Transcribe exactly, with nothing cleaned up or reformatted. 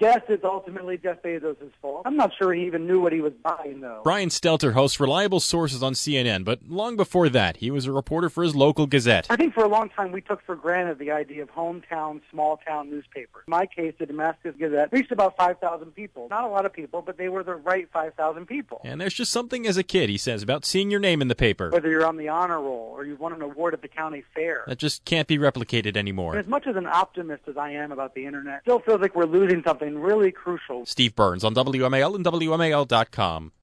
guess it's ultimately Jeff Bezos' fault. I'm not sure he even knew what he was buying, though. Brian Stelter hosts Reliable Sources on C N N, but long before that, he was a reporter for his local Gazette. I think for a long time we took for granted the idea of hometown, small-town newspapers. In my case, the Damascus Gazette reached about five thousand people. Not a lot of people, but they were the right five thousand people. And there's just something as a kid, he says, about seeing your name in the paper. Whether you're on the honor roll or you've won an award at the county fair. That just can't be replicated anymore. And as much as an optimist as I am about the internet, still feels like we're losing something really crucial. Steve Burns on W M A L and W M A L dot com.